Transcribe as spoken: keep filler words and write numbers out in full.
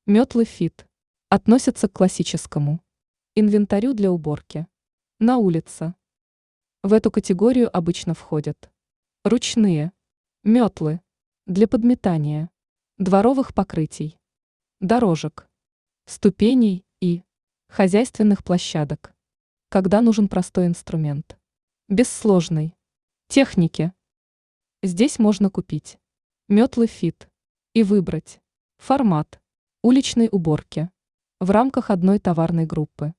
Метлы Fit относятся к классическому инвентарю для уборки на улице. В эту категорию обычно входят ручные метлы для подметания дворовых покрытий, дорожек, ступеней и хозяйственных площадок, когда нужен простой инструмент, без сложной техники. Здесь можно купить метлы Fit и выбрать формат уличной уборки в рамках одной товарной группы.